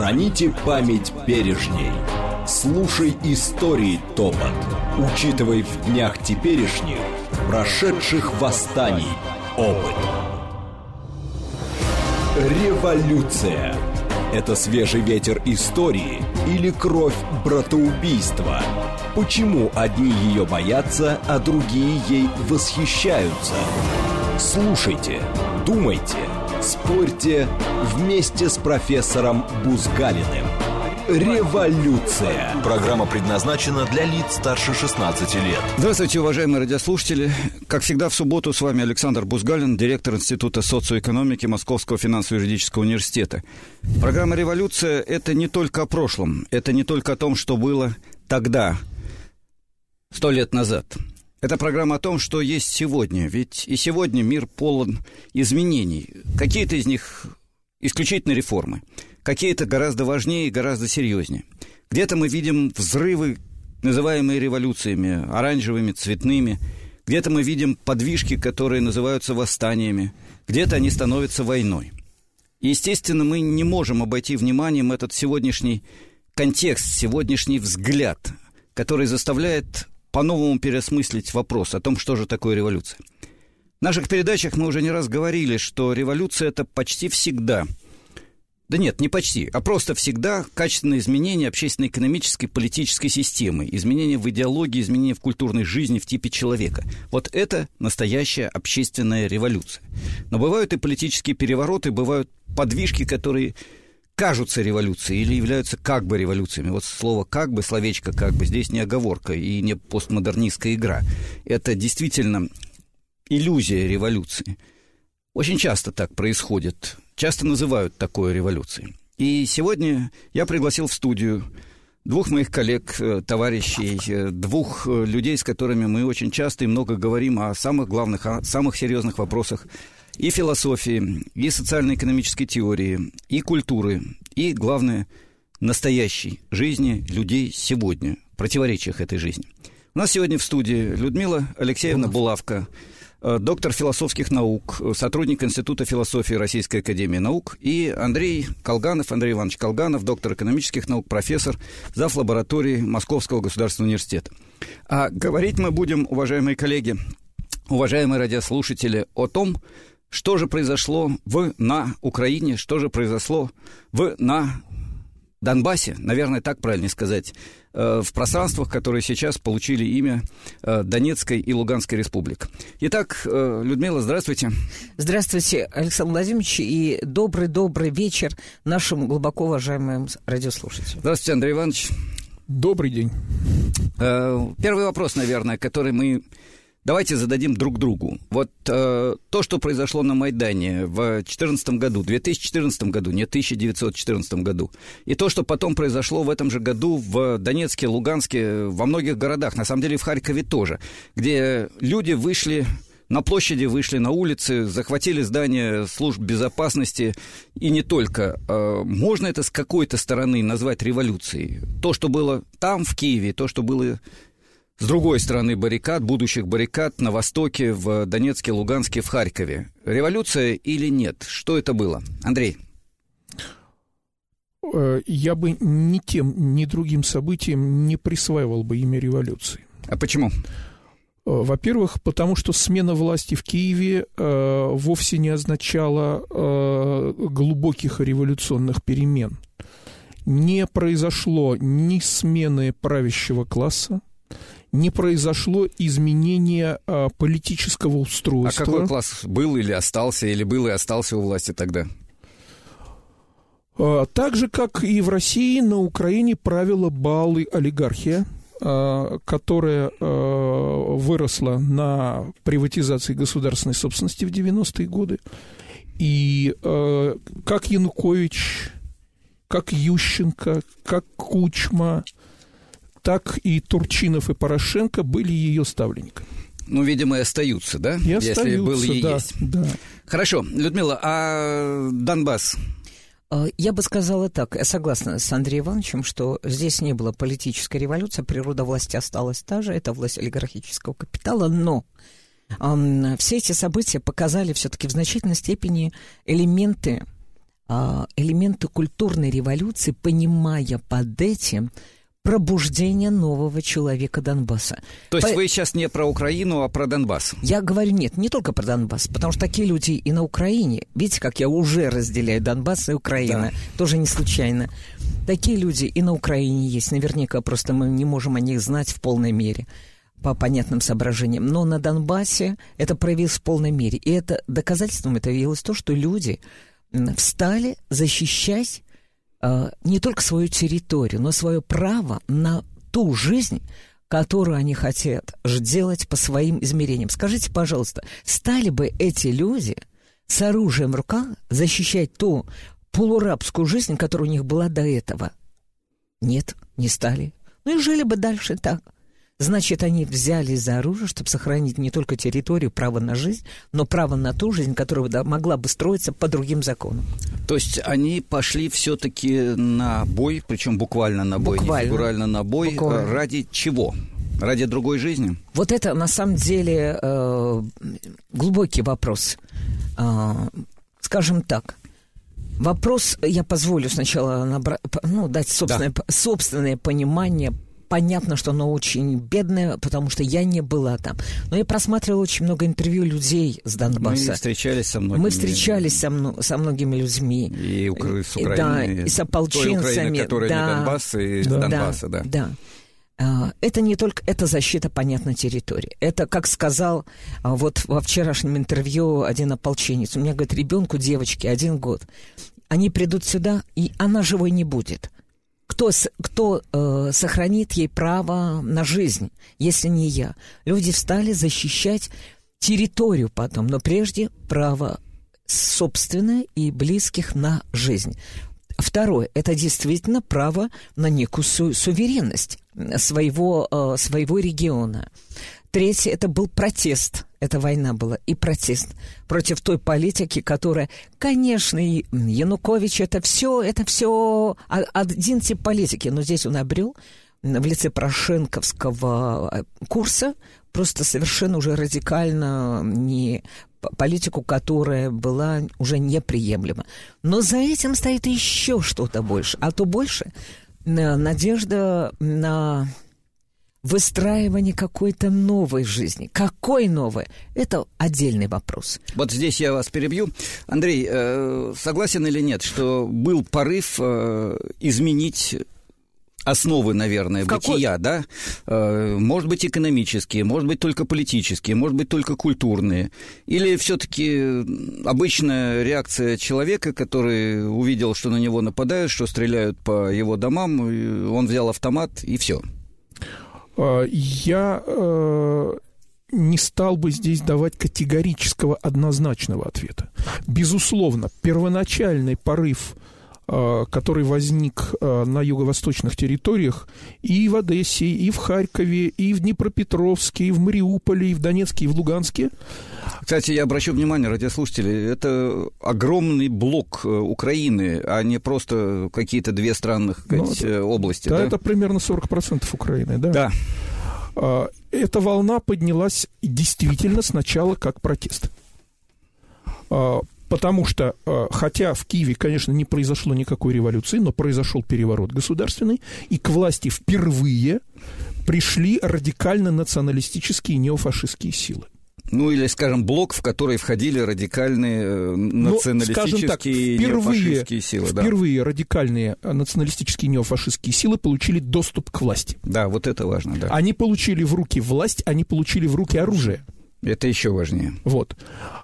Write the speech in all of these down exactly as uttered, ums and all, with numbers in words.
Храните память пережней. Слушай истории топот. Учитывай в днях теперешних прошедших восстаний опыт. Революция. Это свежий ветер истории или кровь братоубийства? Почему одни ее боятся, а другие ей восхищаются? Слушайте, думайте, спорьте вместе с профессором Бузгалиным. Революция. Программа предназначена для лиц старше шестнадцати лет. Здравствуйте, уважаемые радиослушатели. Как всегда, в субботу с вами Александр Бузгалин, директор Института социоэкономики Московского финансово-юридического университета. Программа «Революция» — это не только о прошлом, это не только о том, что было тогда, сто лет назад. Это программа о том, что есть сегодня. Ведь и сегодня мир полон изменений. Какие-то из них исключительно реформы, какие-то гораздо важнее и гораздо серьезнее. Где-то мы видим взрывы, называемые революциями, оранжевыми, цветными. Где-то мы видим подвижки, которые называются восстаниями. Где-то они становятся войной. И, естественно, мы не можем обойти вниманием этот сегодняшний контекст, сегодняшний взгляд, который заставляет по-новому переосмыслить вопрос о том, что же такое революция. В наших передачах мы уже не раз говорили, что революция – это почти всегда, да нет, не почти, а просто всегда качественное изменение общественно-экономической, политической системы, изменение в идеологии, изменение в культурной жизни, в типе человека. Вот это настоящая общественная революция. Но бывают и политические перевороты, бывают подвижки, которые кажутся революцией или являются как бы революциями. Вот слово «как бы», словечко «как бы» здесь не оговорка и не постмодернистская игра. Это действительно иллюзия революции. Очень часто так происходит. Часто называют такое революцией. И сегодня я пригласил в студию двух моих коллег, товарищей, двух людей, с которыми мы очень часто и много говорим о самых главных, о самых серьезных вопросах и философии, и социально-экономической теории, и культуры, и, главное, настоящей жизни людей сегодня, противоречиях этой жизни. У нас сегодня в студии Людмила Алексеевна Булавка, доктор философских наук, сотрудник Института философии Российской академии наук, и Андрей Колганов, Андрей Иванович Колганов, доктор экономических наук, профессор, зав. Лаборатории Московского государственного университета. А говорить мы будем, уважаемые коллеги, уважаемые радиослушатели, о том, что же произошло в, на Украине, что же произошло в, на Донбассе, наверное, так правильно сказать, в пространствах, которые сейчас получили имя Донецкой и Луганской республик. Итак, Людмила, здравствуйте. Здравствуйте, Александр Владимирович, и добрый-добрый вечер нашим глубоко уважаемым радиослушателям. Здравствуйте, Андрей Иванович. Добрый день. Первый вопрос, наверное, который мы... Давайте зададим друг другу. Вот э, то, что произошло на Майдане в две тысячи четырнадцатом году, две тысячи четырнадцатом году, не тысяча девятьсот четырнадцатом году, и то, что потом произошло в этом же году в Донецке, Луганске, во многих городах, на самом деле в Харькове тоже, где люди вышли на площади, вышли на улицы, захватили здания служб безопасности, и не только. Э, можно это с какой-то стороны назвать революцией? То, что было там, в Киеве, то, что было... с другой стороны баррикад, будущих баррикад на востоке, в Донецке, Луганске, в Харькове. Революция или нет? Что это было? Андрей. Я бы ни тем, ни другим событиям не присваивал бы имя революции. А почему? Во-первых, потому что смена власти в Киеве э, вовсе не означала э, глубоких революционных перемен. Не произошло ни смены правящего класса, не произошло изменения а, политического устройства. А какой класс был или остался, или был и остался у власти тогда? А, так же, как и в России, на Украине правила баалы олигархия, а, которая а, выросла на приватизации государственной собственности в девяностые годы. И а, как Янукович, как Ющенко, как Кучма, так и Турчинов и Порошенко были ее ставленниками. Ну, видимо, и остаются, да? И Если остаются, был и да, есть. Да. Хорошо. Людмила, а Донбасс? Я бы сказала так, я согласна с Андреем Ивановичем, что здесь не было политической революции, природа власти осталась та же, это власть олигархического капитала, но э, все эти события показали все-таки в значительной степени элементы элементы культурной революции, понимая под этим пробуждение нового человека Донбасса. То есть По... вы сейчас не про Украину, а про Донбасс? Я говорю, нет, не только про Донбасс, потому что такие люди и на Украине, видите, как я уже разделяю Донбасс и Украину, да. Тоже не случайно. Такие люди и на Украине есть, наверняка, просто мы не можем о них знать в полной мере, по понятным соображениям. Но на Донбассе это проявилось в полной мере. И это доказательством это явилось то, что люди встали защищать не только свою территорию, но свое право на ту жизнь, которую они хотят делать по своим измерениям. Скажите, пожалуйста, стали бы эти люди с оружием в руках защищать ту полурабскую жизнь, которая у них была до этого? Нет, не стали. Ну и жили бы дальше так. Значит, они взялись за оружие, чтобы сохранить не только территорию, право на жизнь, но право на ту жизнь, которая да, могла бы строиться по другим законам. То есть они пошли все-таки на бой, причем буквально на бой, буквально. не фигурально на бой, буквально. Ради чего? Ради другой жизни? Вот это, на самом деле, э, глубокий вопрос. Э, скажем так, вопрос, я позволю сначала набра- ну, дать собственное, да. собственное понимание. Понятно, что оно очень бедное, потому что я не была там. Но я просматривала очень много интервью людей с Донбасса. Мы встречались со многими. Мы встречались со, мно- со многими людьми. И укра- с Украины. Да, и с ополченцами. Той Украины, которая да, не Донбасс, и да, Донбасса, да. да. да. Это не только, это защита, понятно, территории. Это, как сказал вот во вчерашнем интервью один ополченец. У меня, говорит, ребенку, девочке, один год. Они придут сюда, и она живой не будет. Кто, кто э, сохранит ей право на жизнь, если не я? Люди встали защищать территорию потом, но прежде право собственное и близких на жизнь. Второе, это действительно право на некую су- суверенность своего, э, своего региона. Третье, это был протест. Эта война была и протест против той политики, которая, конечно, и Янукович, это все, это все один тип политики, но здесь он обрел в лице порошенковского курса просто совершенно уже радикально не политику, которая была уже неприемлема. Но за этим стоит еще что-то больше, а то больше надежда на выстраивание какой-то новой жизни. Какой новой? Это отдельный вопрос. Вот здесь я вас перебью. Андрей, э, согласен или нет, что был порыв э, изменить основы, наверное, бытия, да? Э, может быть, экономические, может быть, только политические, может быть, только культурные. Или все-таки обычная реакция человека, который увидел, что на него нападают, что стреляют по его домам, он взял автомат и все. Я э, не стал бы здесь давать категорического однозначного ответа. Безусловно, первоначальный порыв, э, который возник э, на юго-восточных территориях и в Одессе, и в Харькове, и в Днепропетровске, и в Мариуполе, и в Донецке, и в Луганске. Кстати, я обращу внимание, радиослушатели, это огромный блок Украины, а не просто какие-то две странных сказать, ну, области. Да, да, это примерно сорок процентов Украины, да. Да. Эта волна поднялась действительно сначала как протест. Потому что, хотя в Киеве, конечно, не произошло никакой революции, но произошел переворот государственный, и к власти впервые пришли радикально националистические и неофашистские силы. Ну, или, скажем, блок, в который входили радикальные националистические так, и неофашистские силы. Впервые да. радикальные националистические и неофашистские силы получили доступ к власти. Да, вот это важно, да. Они получили в руки власть, они получили в руки оружие. Это еще важнее. Вот.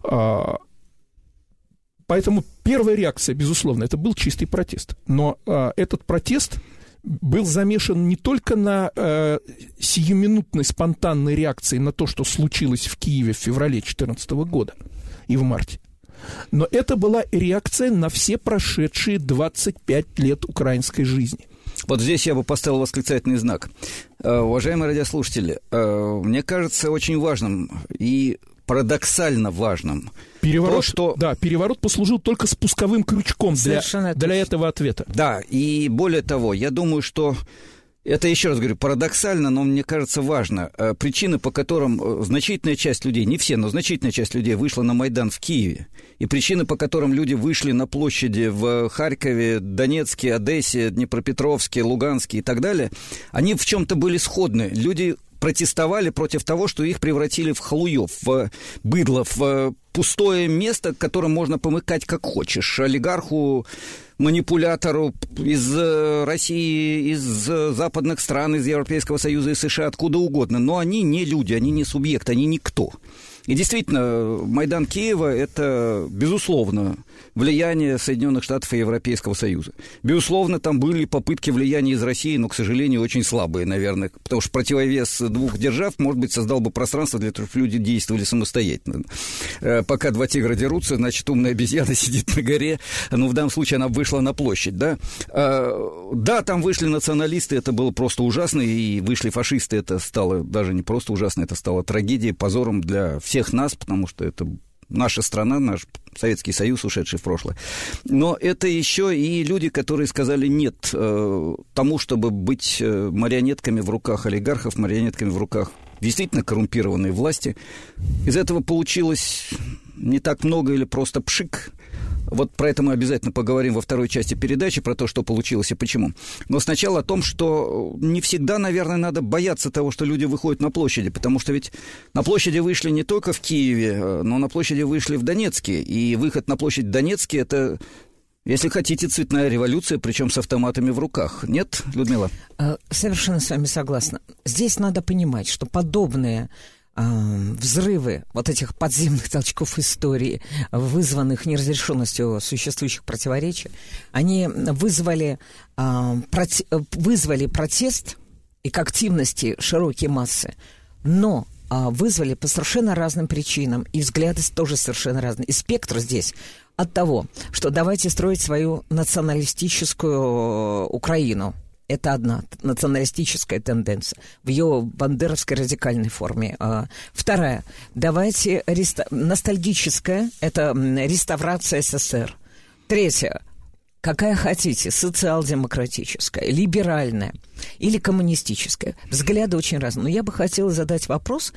Поэтому первая реакция, безусловно, это был чистый протест. Но этот протест был замешан не только на э, сиюминутной спонтанной реакции на то, что случилось в Киеве в феврале две тысячи четырнадцатого года и в марте, но это была реакция на все прошедшие двадцать пять лет украинской жизни. Вот здесь я бы поставил восклицательный знак. Э, уважаемые радиослушатели, э, мне кажется очень важным и парадоксально важным переворот, то, что... Да, переворот послужил только спусковым крючком для, для этого ответа. Да, и более того, я думаю, что Это, еще раз говорю, парадоксально, но мне кажется важно. Причины, по которым значительная часть людей, не все, но значительная часть людей вышла на Майдан в Киеве, и причины, по которым люди вышли на площади в Харькове, Донецке, Одессе, Днепропетровске, Луганске и так далее, они в чем-то были сходны. Люди протестовали против того, что их превратили в халуев, в быдло, в пустое место, которым можно помыкать как хочешь. Олигарху, манипулятору из России, из западных стран, из Европейского Союза, из США, откуда угодно. Но они не люди, они не субъекты, они никто. И действительно, Майдан Киева – это, безусловно, влияние Соединенных Штатов и Европейского Союза. Безусловно, там были попытки влияния из России, но, к сожалению, очень слабые, наверное, потому что противовес двух держав, может быть, создал бы пространство для того, чтобы люди действовали самостоятельно. Пока два тигра дерутся, значит, умная обезьяна сидит на горе, но в данном случае она вышла на площадь, да? Да, там вышли националисты, это было просто ужасно, и вышли фашисты, это стало даже не просто ужасно, это стало трагедией, позором для всех нас, потому что это наша страна, наш Советский Союз, ушедший в прошлое. Но это еще и люди, которые сказали нет э, тому, чтобы быть марионетками в руках олигархов, марионетками в руках действительно коррумпированной власти. Из этого получилось не так много или просто пшик. Вот про это мы обязательно поговорим во второй части передачи, про то, что получилось и почему. Но сначала о том, что не всегда, наверное, надо бояться того, что люди выходят на площади, потому что ведь на площади вышли не только в Киеве, но на площади вышли в Донецке. И выход на площадь в Донецке – это, если хотите, цветная революция, причем с автоматами в руках. Нет, Людмила? Совершенно с вами согласна. Здесь надо понимать, что подобные взрывы вот этих подземных толчков истории, вызванных неразрешенностью существующих противоречий, они вызвали, проти, вызвали протест и к активности широкие массы, но вызвали по совершенно разным причинам, и взгляды тоже совершенно разные. И спектр здесь от того, что давайте строить свою националистическую Украину. Это одна националистическая тенденция в ее бандеровской радикальной форме. Вторая. Давайте реста... ностальгическая. Это реставрация СССР. Третья. Какая хотите. Социал-демократическая, либеральная или коммунистическая. Взгляды очень разные. Но я бы хотела задать вопрос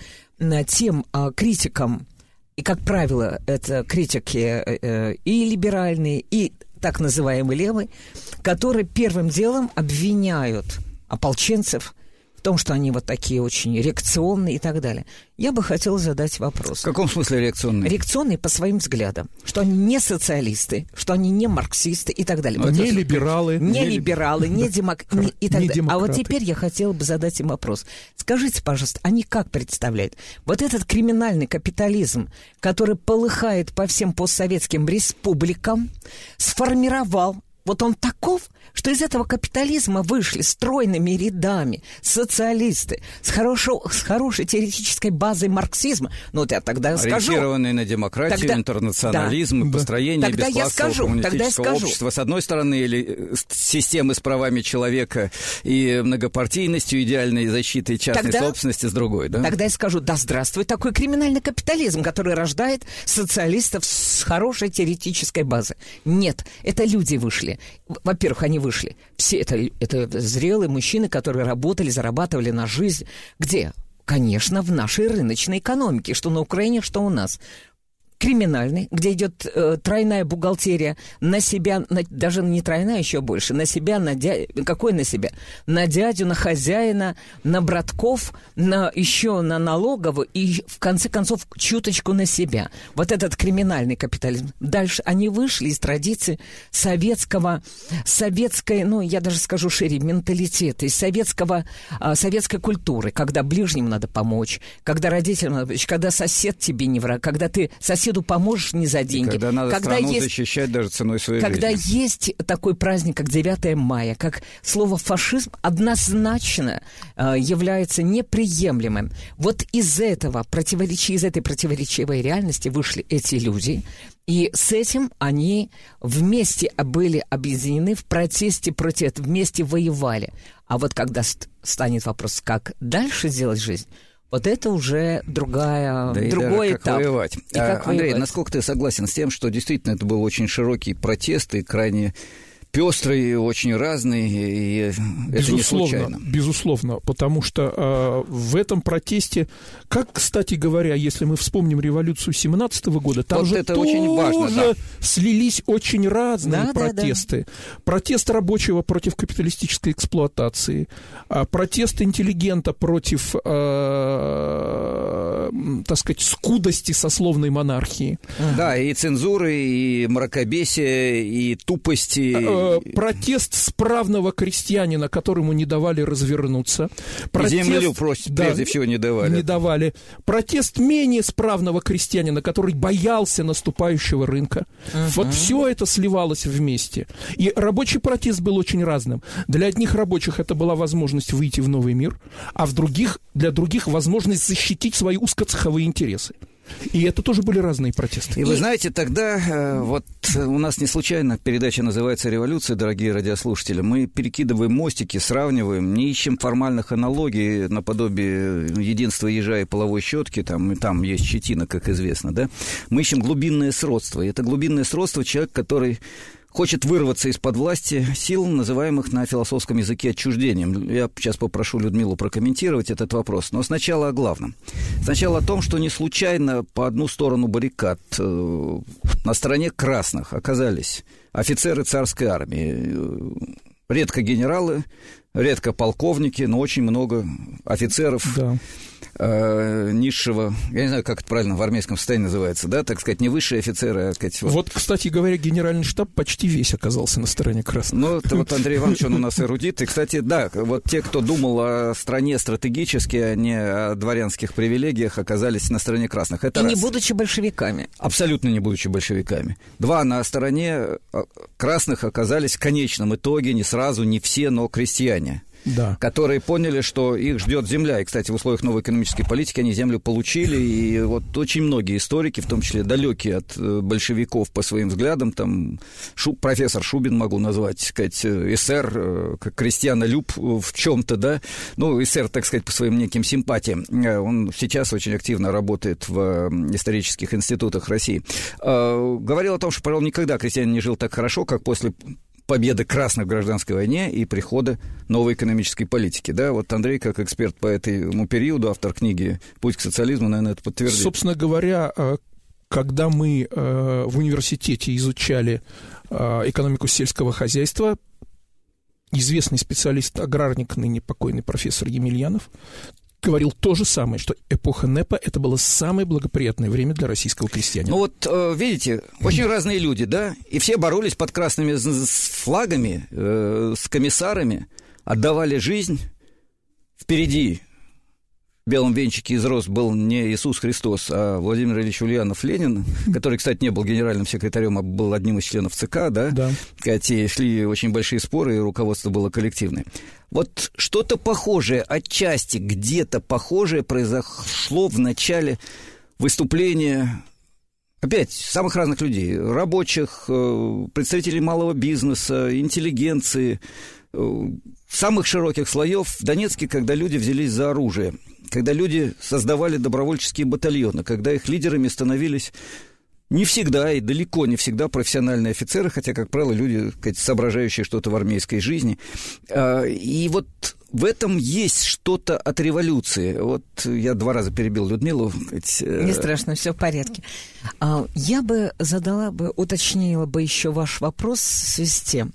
тем критикам, и, как правило, это критики и либеральные, и так называемый левый, которые первым делом обвиняют ополченцев в том, что они вот такие очень реакционные и так далее. Я бы хотела задать вопрос. В каком смысле реакционные? Реакционные по своим взглядам. Что они не социалисты, что они не марксисты и так далее. Не либералы. Не либералы, не демократы и так далее. А вот теперь я хотела бы задать им вопрос. Скажите, пожалуйста, они как представляют? Вот этот криминальный капитализм, который полыхает по всем постсоветским республикам, сформировал, вот он таков, что из этого капитализма вышли стройными рядами социалисты с, хорошо, с хорошей теоретической базой марксизма. Ну, вот я тогда скажу. Ориентированные на демократию, тогда, интернационализм, да, построение тогда бесклассового коммунистического общества, с одной стороны, или системы с правами человека и многопартийностью, идеальной защитой частной тогда, собственности с другой, да? Тогда я скажу, да здравствует такой криминальный капитализм, который рождает социалистов с хорошей теоретической базой. Нет, это люди вышли. Во-первых, они вышли. Все это, это зрелые мужчины, которые работали, зарабатывали на жизнь. Где? Конечно, в нашей рыночной экономике, что на Украине, что у нас. Криминальный, где идет э, тройная бухгалтерия на себя, на, даже не тройная, еще больше, на себя, на дядю, какой на себя? На дядю, на хозяина, на братков, на, еще на налоговую и, в конце концов, чуточку на себя. Вот этот криминальный капитализм. Дальше они вышли из традиции советского, советской, ну, я даже скажу шире, менталитета, из советского, э, советской культуры, когда ближнему надо помочь, когда родителям надо помочь, когда сосед тебе не враг, когда ты сосед поможешь не за деньги. И когда надо когда страну есть, защищать даже ценой своей когда жизни. Когда есть такой праздник, как девятое мая, как слово «фашизм» однозначно э, является неприемлемым. Вот из этого противоречия, из этой противоречивой реальности вышли эти люди, и с этим они вместе были объединены в протесте против этого, вместе воевали. А вот когда ст- станет вопрос, как дальше сделать жизнь, вот это уже другая, да другой и этап. Как воевать. И как Андрей, воевать. Насколько ты согласен с тем, что действительно это был очень широкий протест и крайне пестрый, очень разный, и безусловно, это не случайно. Безусловно, потому что э, в этом протесте, как, кстати говоря, если мы вспомним революцию семнадцатого года, там вот же это тоже очень важно, да. слились очень разные да, протесты. Да, да. Протест рабочего против капиталистической эксплуатации, протест интеллигента против, э, так сказать, скудости сословной монархии. Да, и цензуры, и мракобесия, и тупости. Протест справного крестьянина, которому не давали развернуться. Протест, и землю прежде да, всего не давали. Не давали. Протест менее справного крестьянина, который боялся наступающего рынка. Uh-huh. Вот все это сливалось вместе. И рабочий протест был очень разным. Для одних рабочих это была возможность выйти в новый мир, а в других, для других возможность защитить свои узкоцеховые интересы. И это тоже были разные протесты. И вы знаете, тогда, э, вот у нас не случайно передача называется «Революция», дорогие радиослушатели. Мы перекидываем мостики, сравниваем, не ищем формальных аналогий наподобие единства ежа и половой щетки, там, и там есть щетина, как известно, да? Мы ищем глубинное сродство. И это глубинное сродство человек, который хочет вырваться из-под власти сил, называемых на философском языке отчуждением. Я сейчас попрошу Людмилу прокомментировать этот вопрос. Но сначала о главном. Сначала о том, что не случайно по одну сторону баррикад э, на стороне красных оказались офицеры царской армии. Редко генералы, редко полковники, но очень много офицеров. Да. Низшего, я не знаю, как это правильно в армейском состоянии называется, да, так сказать, не высшие офицеры, а, сказать... Вот, вот кстати говоря, генеральный штаб почти весь оказался на стороне красных. Ну, это вот Андрей Иванович, он у нас эрудит, и, кстати, да, вот те, кто думал о стране стратегически, а не о дворянских привилегиях, оказались на стороне красных. Это и раз. Не будучи большевиками. Абсолютно не будучи большевиками. Два, на стороне красных оказались в конечном итоге не сразу, не все, но крестьяне. Да. Которые поняли, что их ждет земля. И, кстати, в условиях новой экономической политики они землю получили. И вот очень многие историки, в том числе далекие от большевиков по своим взглядам, там Шу, профессор Шубин могу назвать, сказать, эсер, как крестьянолюб в чем-то, да, ну, эсер, так сказать, по своим неким симпатиям. Он сейчас очень активно работает в исторических институтах России. Говорил о том, что, пожалуй, никогда крестьянин не жил так хорошо, как после победы красных в гражданской войне и прихода новой экономической политики. Да, вот Андрей, как эксперт по этому периоду, автор книги «Путь к социализму», наверное, это подтвердит. Собственно говоря, когда мы в университете изучали экономику сельского хозяйства, известный специалист, аграрник, ныне покойный профессор Емельянов, говорил то же самое, что эпоха НЭПа – это было самое благоприятное время для российского крестьянина. Ну вот, видите, очень разные люди, да, и все боролись под красными флагами, э, с комиссарами, отдавали жизнь. Впереди в белом венчике из роз был не Иисус Христос, а Владимир Ильич Ульянов Ленин, который, кстати, не был генеральным секретарем, а был одним из членов ЦК, да, да. Кстати, шли очень большие споры, и руководство было коллективное. Вот что-то похожее, отчасти где-то похожее произошло в начале выступления, опять, самых разных людей, рабочих, представителей малого бизнеса, интеллигенции, самых широких слоев в Донецке, когда люди взялись за оружие, когда люди создавали добровольческие батальоны, когда их лидерами становились не всегда и далеко не всегда профессиональные офицеры, хотя, как правило, люди, сказать, соображающие что-то в армейской жизни. И вот в этом есть что-то от революции. Вот я два раза перебил Людмилу. Не страшно, все в порядке. Я бы задала бы, уточнила бы еще ваш вопрос в связи с тем,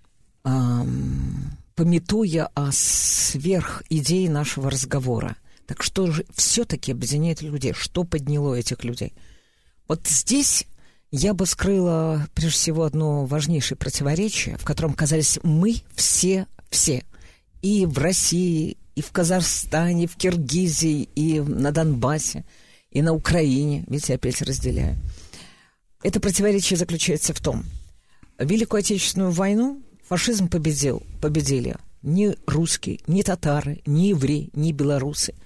памятуя о сверхидее нашего разговора. Так что же все-таки объединяет людей? Что подняло этих людей? Вот здесь я бы скрыла, прежде всего, одно важнейшее противоречие, в котором оказались мы все, все. И в России, и в Казахстане, и в Киргизии, и на Донбассе, и на Украине. Видите, опять разделяю. Это противоречие заключается в том, Великую Отечественную войну фашизм победил, победили ни русские, ни татары, ни евреи, ни белорусы.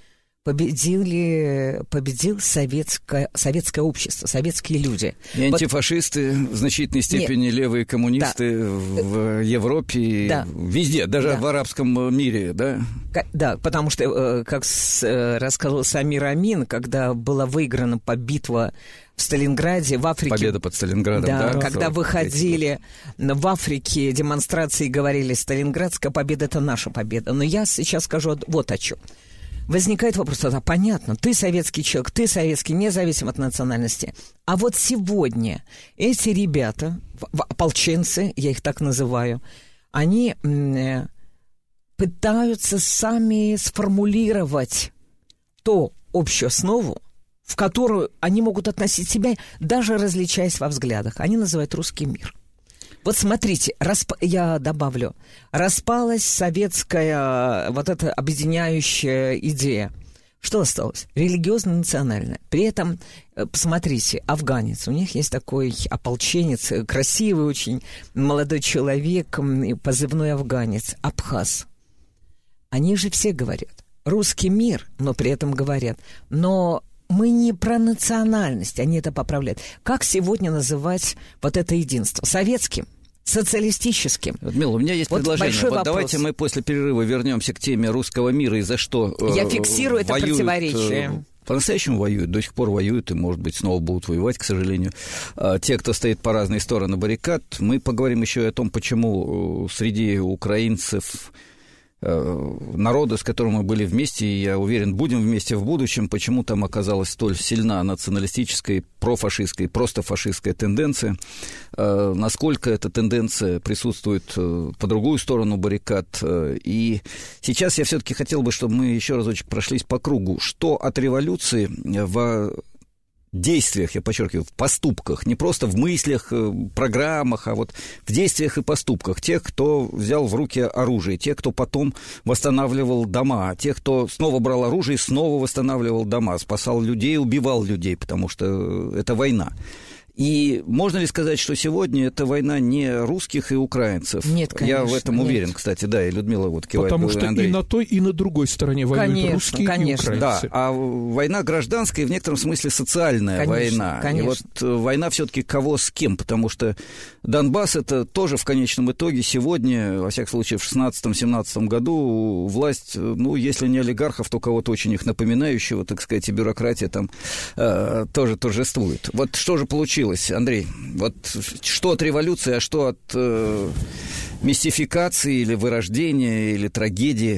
победили, победил советское, советское общество, советские люди. И антифашисты, в значительной степени Нет. левые коммунисты да. в Европе, да. везде, даже да. в арабском мире, да? Да, потому что, как рассказывал Самир Амин, когда была выиграна битва в Сталинграде, в Африке... Победа под Сталинградом, да? да? Когда выходили в Африке демонстрации и говорили, Сталинградская победа — это наша победа. Но я сейчас скажу вот о чем. Возникает вопрос, да, понятно, ты советский человек, ты советский, независимо от национальности. А вот сегодня эти ребята, ополченцы, я их так называю, они м- пытаются сами сформулировать ту общую основу, в которую они могут относить себя, даже различаясь во взглядах. Они называют русский мир. Вот смотрите, расп... я добавлю, распалась советская вот эта объединяющая идея. Что осталось? Религиозно-национальная. При этом, посмотрите, афганец, у них есть такой ополченец, красивый очень молодой человек, позывной афганец, абхаз. Они же все говорят, русский мир, но при этом говорят, но... Мы не про национальность, они это поправляют. Как сегодня называть вот это единство? Советским? Социалистическим? Людмила, у меня есть вот предложение. Вот вопрос. Давайте мы после перерыва вернемся к теме русского мира и за что Я э, фиксирую это воюют, противоречие. Э, по-настоящему воюют, до сих пор воюют, и, может быть, снова будут воевать, к сожалению. А те, кто стоит по разные стороны баррикад. Мы поговорим еще и о том, почему среди украинцев... народа, с которым мы были вместе, и, я уверен, будем вместе в будущем, почему там оказалась столь сильна националистическая, профашистская, просто фашистская тенденция, насколько эта тенденция присутствует по другую сторону баррикад. И сейчас я все-таки хотел бы, чтобы мы еще разочек прошлись по кругу. Что от революции в действиях, я подчеркиваю, в поступках, не просто в мыслях, программах, а вот в действиях и поступках тех, кто взял в руки оружие, тех, кто потом восстанавливал дома, тех, кто снова брал оружие и снова восстанавливал дома, спасал людей, убивал людей, потому что это война. И можно ли сказать, что сегодня это война не русских и украинцев? Нет, конечно. Я в этом нет. уверен, кстати, да, и Людмила вот кивает. Потому что Андрей. И на той, и на другой стороне воюют конечно, русские конечно. и украинцы. Да, а война гражданская, в некотором смысле социальная конечно, война. Конечно. И вот война все-таки кого с кем, потому что Донбасс это тоже в конечном итоге сегодня, во всяком случае в шестнадцатом-семнадцатом году власть, ну, если не олигархов, то кого-то очень их напоминающего, так сказать, и бюрократия там э, тоже торжествует. Вот что же получилось, Андрей? Вот что от революции, а что от э, мистификации или вырождения, или трагедии?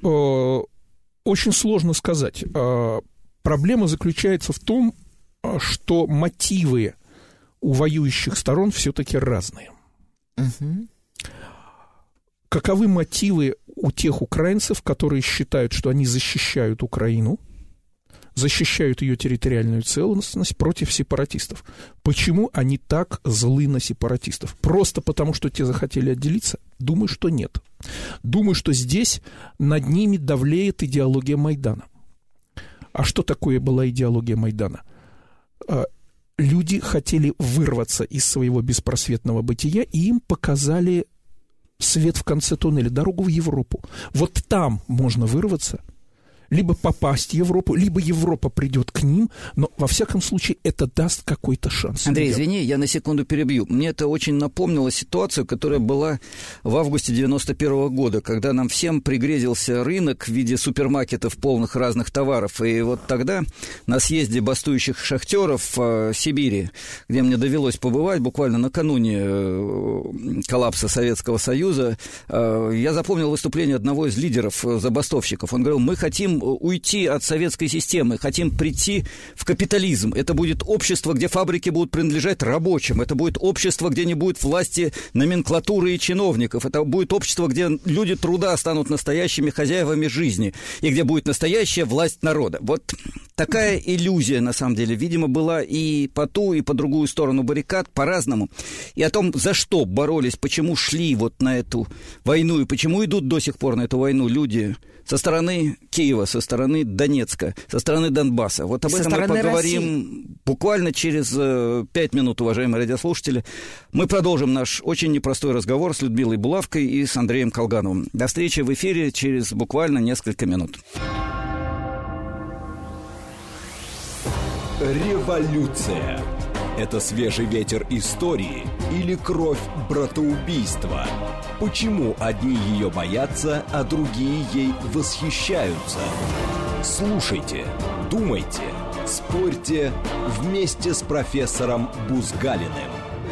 Очень сложно сказать. Проблема заключается в том, что мотивы у воюющих сторон все-таки разные. Угу. Каковы мотивы у тех украинцев, которые считают, что они защищают Украину, защищают ее территориальную целостность против сепаратистов? Почему они так злы на сепаратистов? Просто потому, что те захотели отделиться? Думаю, что нет. Думаю, что здесь над ними давлеет идеология Майдана. А что такое была идеология Майдана? Люди хотели вырваться из своего беспросветного бытия, и им показали свет в конце туннеля, дорогу в Европу. Вот там можно вырваться, либо попасть в Европу, либо Европа придет к ним, но, во всяком случае, это даст какой-то шанс. Андрей, извини, я на секунду перебью. Мне это очень напомнило ситуацию, которая была в августе девяносто первого года, когда нам всем пригрезился рынок в виде супермаркетов полных разных товаров. И вот тогда на съезде бастующих шахтеров в Сибири, где мне довелось побывать буквально накануне коллапса Советского Союза, я запомнил выступление одного из лидеров забастовщиков. Он говорил: мы хотим уйти от советской системы, хотим прийти в капитализм. Это будет общество, где фабрики будут принадлежать рабочим. Это будет общество, где не будет власти номенклатуры и чиновников. Это будет общество, где люди труда станут настоящими хозяевами жизни. И где будет настоящая власть народа. Вот такая иллюзия, на самом деле, видимо, была и по ту, и по другую сторону баррикад, по-разному. И о том, за что боролись, почему шли вот на эту войну, и почему идут до сих пор на эту войну люди со стороны Киева, со стороны Донецка, со стороны Донбасса. Вот об со этом мы поговорим России. Буквально через э, пять минут, уважаемые радиослушатели. Мы продолжим наш очень непростой разговор с Людмилой Булавкой и с Андреем Колгановым. До встречи в эфире через буквально несколько минут. Революция. Это свежий ветер истории или кровь братоубийства? Почему одни ее боятся, а другие ей восхищаются? Слушайте, думайте, спорьте вместе с профессором Бузгалиным.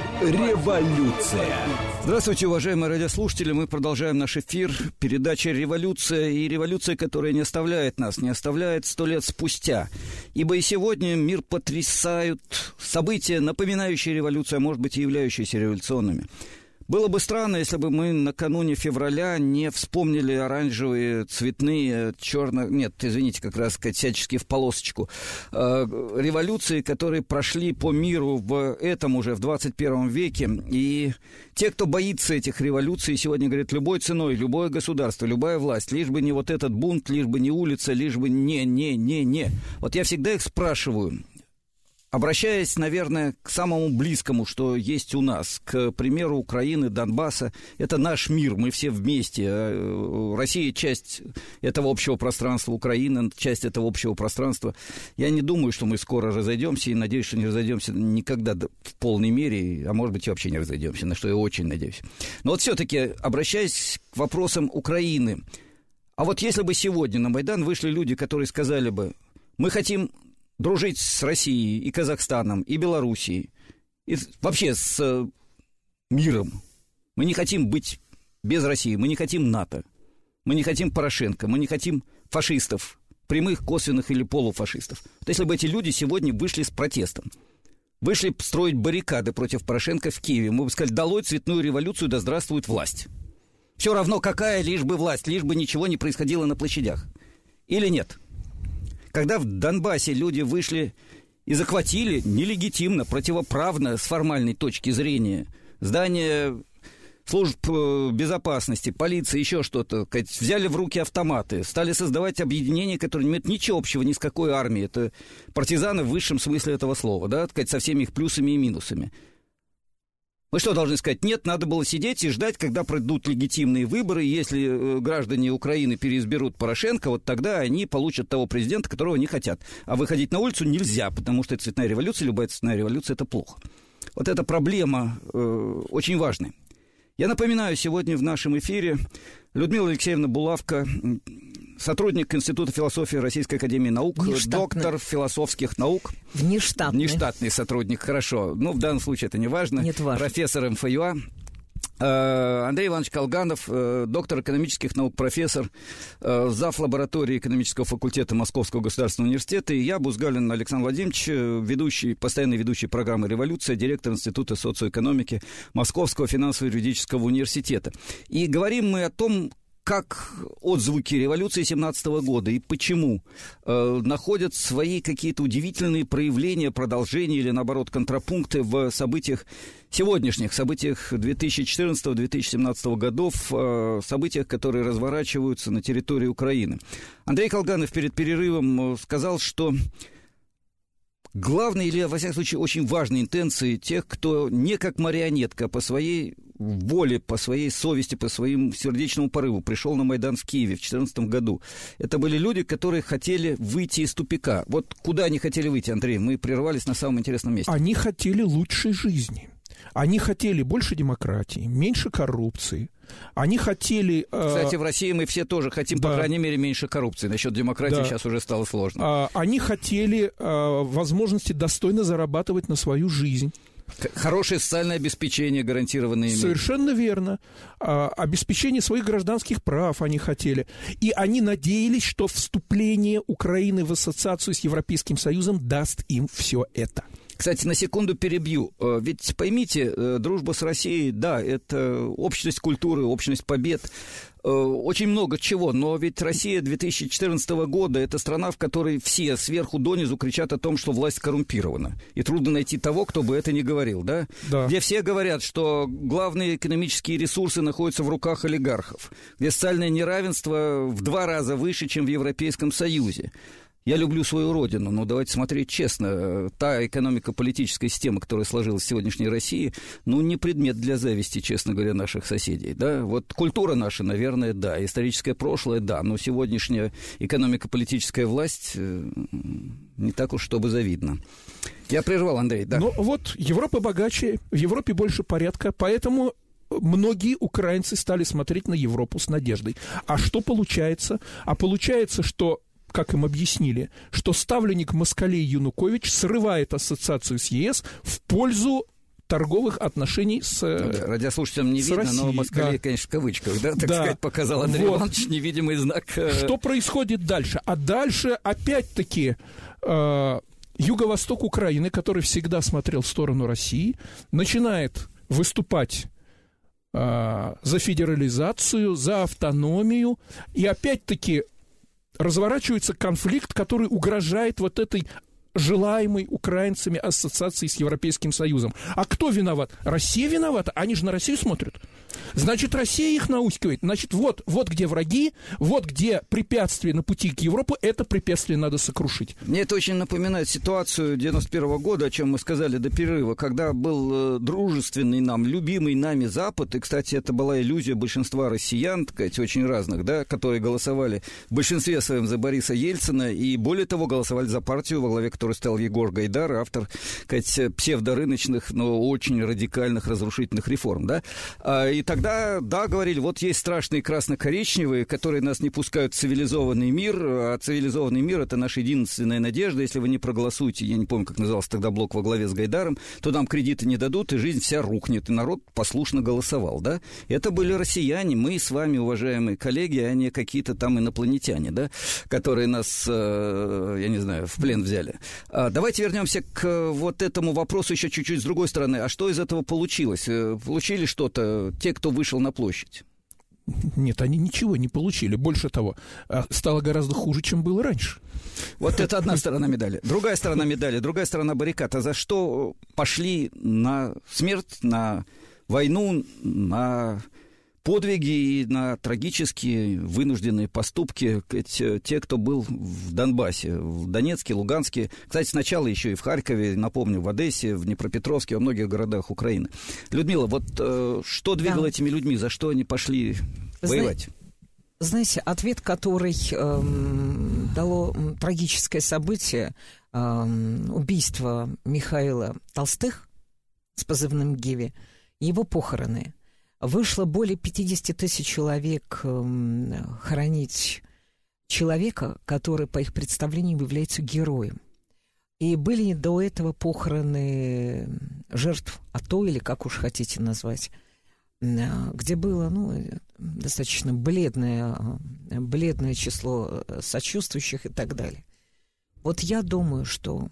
Революция. Здравствуйте, уважаемые радиослушатели. Мы продолжаем наш эфир. Передача «Революция». И революция, которая не оставляет нас, не оставляет сто лет спустя. Ибо и сегодня мир потрясают события, напоминающие революцию, а может быть и являющиеся революционными. Было бы странно, если бы мы накануне февраля не вспомнили оранжевые, цветные, черно... Нет, извините, как раз сказать, всячески в полосочку. Э, революции, которые прошли по миру в этом уже, в двадцать первом веке. И те, кто боится этих революций, сегодня говорят, любой ценой, любое государство, любая власть, лишь бы не вот этот бунт, лишь бы не улица, лишь бы не, не, не, не. Вот я всегда их спрашиваю, обращаясь, наверное, к самому близкому, что есть у нас, к примеру Украины, Донбасса, это наш мир, мы все вместе. Россия – часть этого общего пространства, Украина – часть этого общего пространства. Я не думаю, что мы скоро разойдемся, и надеюсь, что не разойдемся никогда в полной мере, а может быть, и вообще не разойдемся, на что я очень надеюсь. Но вот все-таки, обращаясь к вопросам Украины, а вот если бы сегодня на Майдан вышли люди, которые сказали бы, мы хотим дружить с Россией и Казахстаном, и Белоруссией, и вообще с миром. Мы не хотим быть без России, мы не хотим НАТО, мы не хотим Порошенко, мы не хотим фашистов, прямых, косвенных или полуфашистов. Вот если бы эти люди сегодня вышли с протестом, вышли строить баррикады против Порошенко в Киеве, мы бы сказали, долой цветную революцию, да здравствует власть. Все равно какая, лишь бы власть, лишь бы ничего не происходило на площадях. Или нет? Когда в Донбассе люди вышли и захватили нелегитимно, противоправно, с формальной точки зрения, здания служб безопасности, полиции, еще что-то, взяли в руки автоматы, стали создавать объединения, которые не имеют ничего общего ни с какой армией. Это партизаны в высшем смысле этого слова, да, со всеми их плюсами и минусами. Мы что, должны сказать? Нет, надо было сидеть и ждать, когда пройдут легитимные выборы, и если граждане Украины переизберут Порошенко, вот тогда они получат того президента, которого они хотят. А выходить на улицу нельзя, потому что это цветная революция, любая цветная революция – это плохо. Вот эта проблема э, очень важная. Я напоминаю, сегодня в нашем эфире Людмила Алексеевна Булавка, сотрудник Института философии Российской академии наук, доктор философских наук. Внештатный. Внештатный сотрудник, хорошо. Ну, в данном случае это не важно. Нет, важно. Профессор эм эф ю а. Андрей Иванович Колганов, доктор экономических наук, профессор, зав. Лаборатории экономического факультета Московского государственного университета, и я, Бузгалин Александр Владимирович, ведущий, постоянный ведущий программы «Революция», директор Института социоэкономики Московского финансово-юридического университета. И говорим мы о том, как отзвуки революции семнадцатого года и почему э, находят свои какие-то удивительные проявления, продолжения или, наоборот, контрапункты в событиях сегодняшних, событиях две тысячи четырнадцатого - две тысячи семнадцатого годов, э, событиях, которые разворачиваются на территории Украины. Андрей Колганов перед перерывом сказал, что главной или, во всяком случае, очень важной интенцией тех, кто не как марионетка, по своей воле, по своей совести, по своему сердечному порыву пришел на Майдан в Киеве в две тысячи четырнадцатом году. Это были люди, которые хотели выйти из тупика. Вот куда они хотели выйти, Андрей? Мы прервались на самом интересном месте. Они хотели лучшей жизни. Они хотели больше демократии, меньше коррупции. Они хотели... Кстати, в России мы все тоже хотим, да, по крайней мере, меньше коррупции. Насчет демократии, да, сейчас уже стало сложно. Они хотели возможности достойно зарабатывать на свою жизнь. Хорошее социальное обеспечение гарантированное. Совершенно верно. А, обеспечение своих гражданских прав они хотели. И они надеялись, что вступление Украины в ассоциацию с Европейским Союзом даст им все это. Кстати, на секунду перебью. Ведь поймите, дружба с Россией, да, это общность культуры, общность побед, очень много чего, но ведь Россия две тысячи четырнадцатого года – это страна, в которой все сверху донизу кричат о том, что власть коррумпирована. И трудно найти того, кто бы это не говорил, да? Да. Где все говорят, что главные экономические ресурсы находятся в руках олигархов, где социальное неравенство в два раза выше, чем в Европейском Союзе. Я люблю свою родину, но давайте смотреть честно. Та экономико-политическая система, которая сложилась в сегодняшней России, ну, не предмет для зависти, честно говоря, наших соседей. Да? Вот культура наша, наверное, да. Историческое прошлое, да. Но сегодняшняя экономико-политическая власть не так уж чтобы завидна. Я прервал, Андрей, да. Ну, вот Европа богаче, в Европе больше порядка, поэтому многие украинцы стали смотреть на Европу с надеждой. А что получается? А получается, что, как им объяснили, что ставленник москалей Янукович срывает ассоциацию с ЕС в пользу торговых отношений с Россией. Радиослушателям не видно, Россией, но москалей, да. конечно, в кавычках, да, так да. сказать, показал Андрей вот. Иванович невидимый знак. Что происходит дальше? А дальше, опять-таки, э, юго-восток Украины, который всегда смотрел в сторону России, начинает выступать э, за федерализацию, за автономию, и опять-таки разворачивается конфликт, который угрожает вот этой желаемой украинцами ассоциации с Европейским Союзом. А кто виноват? Россия виновата? Они же на Россию смотрят. Значит, Россия их наускивает. Значит, вот, вот где враги, вот где препятствия на пути к Европе, это препятствие надо сокрушить. Мне это очень напоминает ситуацию девяносто первого года, о чем мы сказали до перерыва, когда был дружественный нам, любимый нами Запад, и, кстати, это была иллюзия большинства россиян, так сказать, очень разных, да, которые голосовали в большинстве своем за Бориса Ельцина, и, более того, голосовали за партию, во главе которой стал Егор Гайдар, автор, так сказать, псевдорыночных, но очень радикальных разрушительных реформ, да. И тогда, да, говорили, вот есть страшные красно-коричневые, которые нас не пускают в цивилизованный мир, а цивилизованный мир — это наша единственная надежда. Если вы не проголосуете, я не помню, как назывался тогда блок во главе с Гайдаром, то нам кредиты не дадут, и жизнь вся рухнет, и народ послушно голосовал, да. Это были россияне, мы с вами, уважаемые коллеги, а не какие-то там инопланетяне, да, которые нас, я не знаю, в плен взяли. Давайте вернемся к вот этому вопросу еще чуть-чуть с другой стороны. А что из этого получилось? Получили что-то те, кто вышел на площадь? Нет, они ничего не получили. Больше того, стало гораздо хуже, чем было раньше. Вот это одна сторона медали. Другая сторона медали, другая сторона баррикад. А за что пошли на смерть, на войну, на подвиги и на трагические вынужденные поступки те, кто был в Донбассе, в Донецке, Луганске. Кстати, сначала еще и в Харькове, напомню, в Одессе, в Днепропетровске, во многих городах Украины. Людмила, вот э, что двигало да. этими людьми, за что они пошли воевать? Знаете, ответ, который э, дало трагическое событие, э, убийство Михаила Толстых с позывным Гиви, его похороны. Вышло более пятьдесят тысяч человек э, хоронить человека, который, по их представлениям, является героем. И были до этого похороны жертв АТО, или как уж хотите назвать, где было ну, достаточно бледное, бледное число сочувствующих и так далее. Вот я думаю, что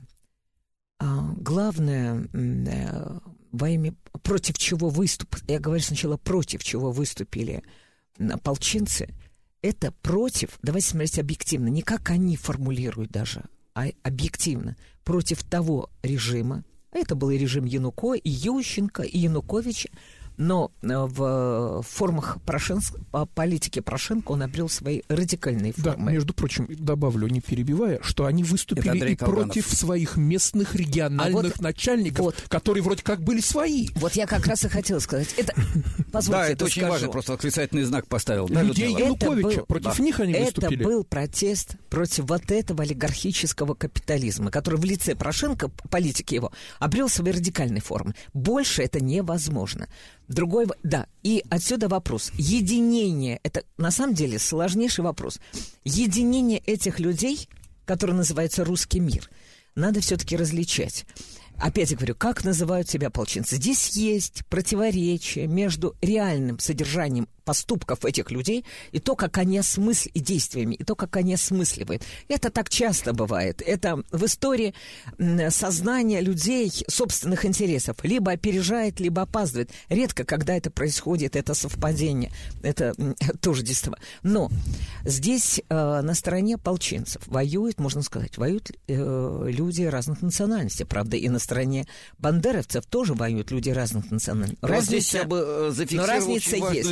главное... во имя против чего выступ, я говорю сначала против чего выступили ополченцы, это против, давайте смотреть объективно, не как они формулируют даже, а объективно, против того режима, это был и режим Януко, и Ющенко, и Януковича, но в формах Порошенко, по политике Порошенко он обрел свои радикальные формы. Да, между прочим, добавлю, не перебивая, что они выступили и против своих местных региональных а вот, начальников, вот, которые вроде как были свои. Вот я как раз и хотела сказать. Это, позвольте, да, это, это очень скажу. важно, просто восклицательный знак поставил. Людей да, Януковича, был, против да. них они это выступили. Это был протест против вот этого олигархического капитализма, который в лице Порошенко, политики его, обрел свои радикальные формы. Больше это невозможно. Другой, да, и отсюда вопрос. Единение, это на самом деле сложнейший вопрос. Единение этих людей, который называется русский мир, надо все-таки различать. Опять я говорю, как называют себя ополченцы? Здесь есть противоречие между реальным содержанием поступков этих людей и то, как они осмысливают, и действиями, и то, как они осмысливают. Это так часто бывает. Это в истории сознание людей собственных интересов либо опережает, либо опаздывает. Редко, когда это происходит, это совпадение, это тождество. Но здесь э, на стороне ополченцев воюют, можно сказать, воюют э, люди разных национальностей. Правда, и на стороне бандеровцев тоже воюют люди разных национальностей. Разница, здесь я бы зафиксировал очень важную есть. вещь. Да,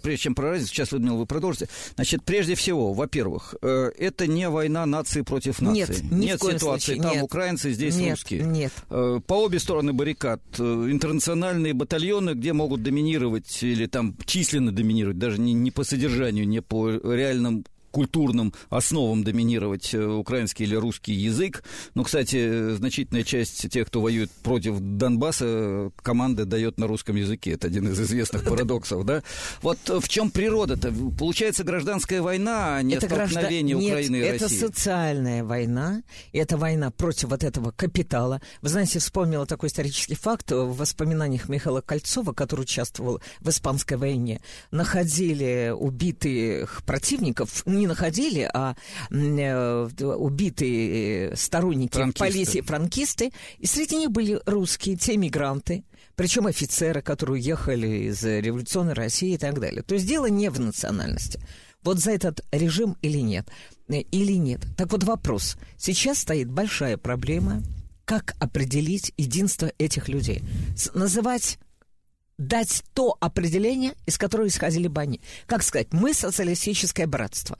прежде чем про разницу, сейчас, Людмила, вы продолжите. Значит, прежде всего, во-первых, э, это не война нации против нации. Нет, ни нет в коем ситуации, случае. там Нет. украинцы, здесь нет, русские. Нет, э, По обе стороны баррикад э, интернациональные батальоны, где могут доминировать или там численно доминировать, даже не, не по содержанию, не по реальным культурным основам доминировать украинский или русский язык. Но, кстати, значительная часть тех, кто воюет против Донбасса, команды дает на русском языке. Это один из известных парадоксов, да? Вот в чем природа-то? Получается гражданская война, а не это столкновение граждан... Украины Нет, и России. это социальная война, это война против вот этого капитала. Вы знаете, вспомнила такой исторический факт в воспоминаниях Михаила Кольцова, который участвовал в Испанской войне. Находили убитых противников, не находили, а э, убитые сторонники франкисты. полиции, франкисты, и среди них были русские, те мигранты, причем офицеры, которые уехали из революционной России и так далее. То есть дело не в национальности. Вот за этот режим или нет? Или нет? Так вот вопрос. Сейчас стоит большая проблема, как определить единство этих людей. Называть... дать то определение, из которого исходили бы они. Как сказать, мы социалистическое братство.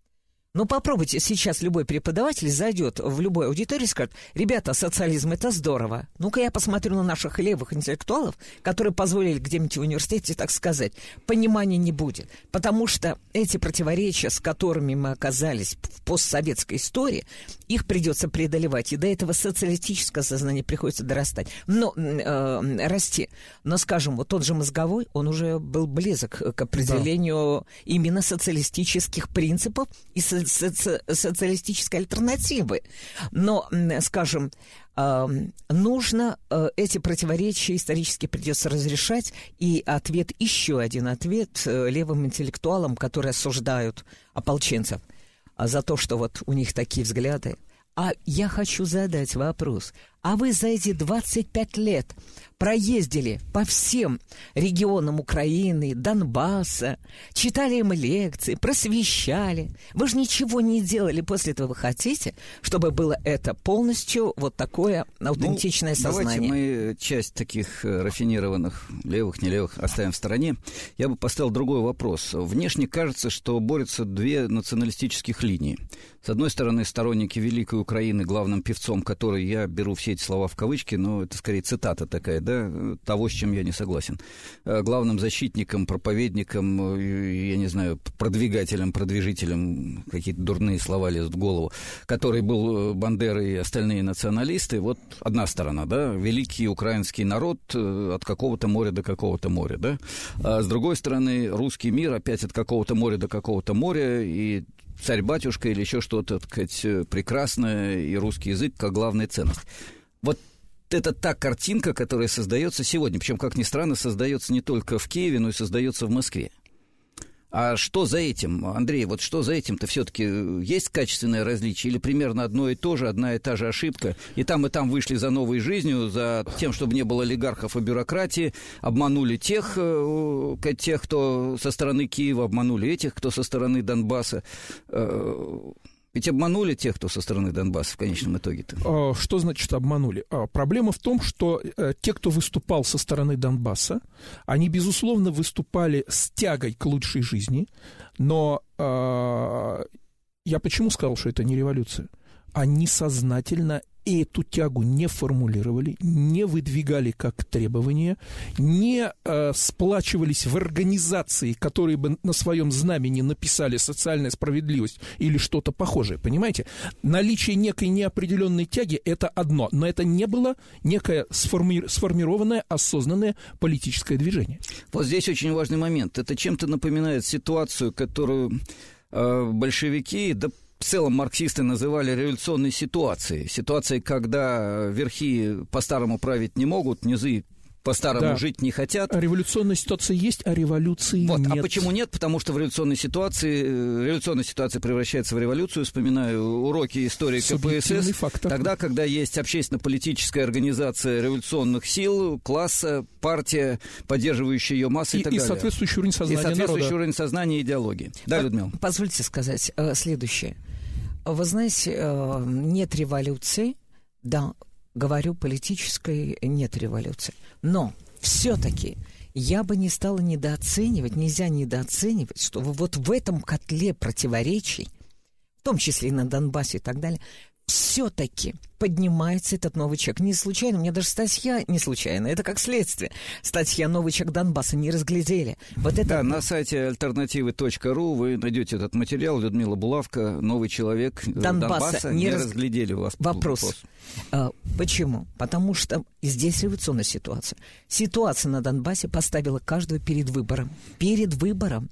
Ну, попробуйте, сейчас любой преподаватель зайдет в любой аудиторию и скажет: ребята, социализм — это здорово. Ну-ка я посмотрю на наших левых интеллектуалов, которые позволили где-нибудь в университете, так сказать. Понимания не будет. Потому что эти противоречия, с которыми мы оказались в постсоветской истории, их придется преодолевать. И до этого социалистическое сознание приходится дорастать. Но, э, расти. Но, скажем, вот тот же Мозговой, он уже был близок к определению да. именно социалистических принципов и со- соци- социалистической альтернативы. Но, скажем, э, нужно э, эти противоречия исторически придется разрешать. И ответ, еще один ответ э, левым интеллектуалам, которые осуждают ополченцев за то, что вот у них такие взгляды. А я хочу задать вопрос. А вы за эти двадцать пять лет проездили по всем регионам Украины, Донбасса, читали им лекции, просвещали. Вы же ничего не делали после этого. Вы хотите, чтобы было это полностью вот такое аутентичное ну, сознание? Давайте мы часть таких рафинированных левых, не левых оставим в стороне. Я бы поставил другой вопрос. Внешне кажется, что борются две националистических линии. С одной стороны, сторонники Великой Украины, главным певцом которой я беру все эти слова в кавычки, но это скорее цитата такая, да, того, с чем я не согласен. Главным защитником, проповедником, я не знаю, продвигателем, продвижителем, какие-то дурные слова лезут в голову, который был Бандера и остальные националисты, вот одна сторона, да, великий украинский народ от какого-то моря до какого-то моря, да, а с другой стороны, русский мир опять от какого-то моря до какого-то моря, и царь-батюшка или еще что-то, так сказать, прекрасное, и русский язык как главная ценность. Вот это та картинка, которая создается сегодня, причем, как ни странно, создается не только в Киеве, но и создается в Москве. А что за этим, Андрей, вот что за этим-то все-таки есть качественное различие или примерно одно и то же, одна и та же ошибка? И там, и там вышли за новой жизнью, за тем, чтобы не было олигархов и бюрократии, обманули тех, тех, кто со стороны Киева, обманули этих, кто со стороны Донбасса. Ведь обманули тех, кто со стороны Донбасса в конечном итоге-то. Что значит обманули? Проблема в том, что те, кто выступал со стороны Донбасса, они, безусловно, выступали с тягой к лучшей жизни, но я почему сказал, что это не революция? Они сознательно эту тягу не формулировали, не выдвигали как требование, не э, сплачивались в организации, которые бы на своем знамени написали «социальная справедливость» или что-то похожее, понимаете? Наличие некой неопределенной тяги – это одно, но это не было некое сформи- сформированное, осознанное политическое движение. Вот здесь очень важный момент. Это чем-то напоминает ситуацию, которую э, большевики... да, в целом марксисты называли революционной ситуацией. Ситуацией, когда верхи по-старому править не могут, низы по-старому да. жить не хотят. Революционная ситуация есть, а революции вот. нет. А почему нет? Потому что в революционной ситуации революционная ситуация превращается в революцию. Вспоминаю уроки истории ка пэ эс эс. Фактор. Тогда, когда есть общественно-политическая организация революционных сил, класса, партия, поддерживающая ее массы и, и так и далее. Соответствующий уровень сознания и соответствующий народа. уровень сознания и идеологии. Да, Людмила? Позвольте сказать э, следующее. Вы знаете, э, нет революции, да, говорю, политической нет революции. Но все-таки Я бы не стала недооценивать, нельзя недооценивать, что вот в этом котле противоречий, в том числе и на Донбассе и так далее, все-таки поднимается этот новый человек. Не случайно, у меня даже статья не случайно, это как следствие. Статья «Новый человек Донбасса» не разглядели. Вот это... Да, на сайте альтернативы точка ру вы найдете этот материал. Людмила Булавка, «Новый человек Донбасса», Донбасса не, не раз... разглядели у вас. Вопрос. вопрос. А, почему? Потому что здесь революционная ситуация. Ситуация на Донбассе поставила каждого перед выбором. Перед выбором,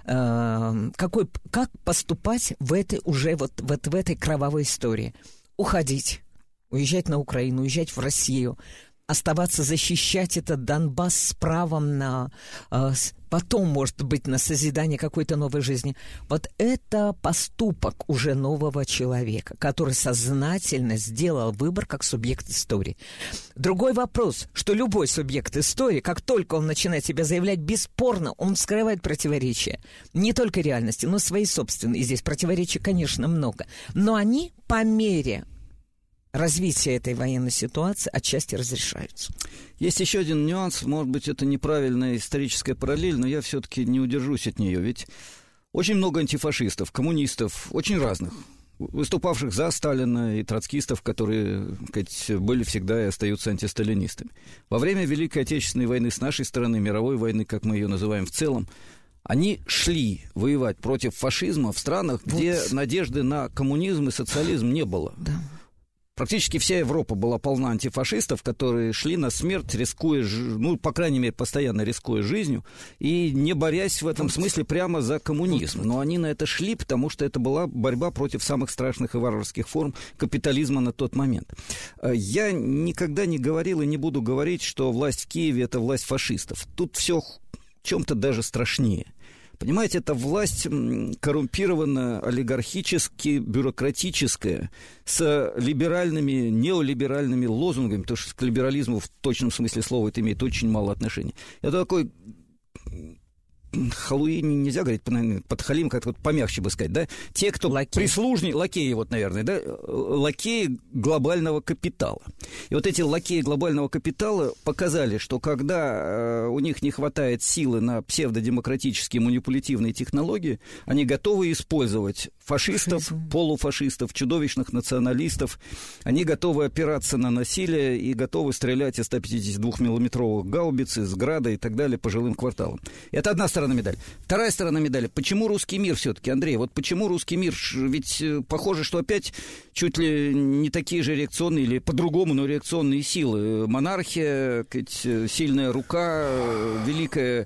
э, какой, как поступать в этой уже вот, вот в этой кровавой истории. Уходить, уезжать на Украину, уезжать в Россию, оставаться, защищать этот Донбасс с правом на... Э, потом, может быть, на созидание какой-то новой жизни. Вот это поступок уже нового человека, который сознательно сделал выбор как субъект истории. Другой вопрос, что любой субъект истории, как только он начинает себя заявлять, бесспорно, он вскрывает противоречия. Не только реальности, но свои собственные. И здесь противоречий, конечно, много. Но они по мере... развитие этой военной ситуации отчасти разрешаются. Есть еще один нюанс, может быть, это неправильная историческая параллель, но я все-таки не удержусь от нее, ведь очень много антифашистов, коммунистов, очень разных, выступавших за Сталина и троцкистов, которые, сказать, были всегда и остаются антисталинистами. Во время Великой Отечественной войны с нашей стороны, мировой войны, как мы ее называем в целом, они шли воевать против фашизма в странах, вот. где надежды на коммунизм и социализм не было. Да. Практически вся Европа была полна антифашистов, которые шли на смерть, рискуя, ну, по крайней мере, постоянно рискуя жизнью, и не борясь в этом смысле прямо за коммунизм. Но они на это шли, потому что это была борьба против самых страшных и варварских форм капитализма на тот момент. Я никогда не говорил и не буду говорить, что власть в Киеве – это власть фашистов. Тут все в чем-то даже страшнее. Понимаете, это власть коррумпированная, олигархически, бюрократическая, с либеральными, неолиберальными лозунгами, потому что к либерализму в точном смысле слова это имеет очень мало отношения. Это такой... Халуи нельзя говорить, подхалим, как-то вот помягче бы сказать, да? Те, кто лакеи. прислужники, лакеи, вот, наверное, да? Лакеи глобального капитала. И вот эти лакеи глобального капитала показали, что когда у них не хватает силы на псевдодемократические манипулятивные технологии, они готовы использовать фашистов, Фашизм. полуфашистов, чудовищных националистов. Они готовы опираться на насилие и готовы стрелять из ста пятидесяти двух миллиметровых гаубиц, из града и так далее по жилым кварталам. Это одна сторона медали. Вторая сторона медали. Почему русский мир все-таки, Андрей? Вот почему русский мир? Ведь похоже, что опять чуть ли не такие же реакционные или по-другому, но реакционные силы. Монархия, сильная рука, великая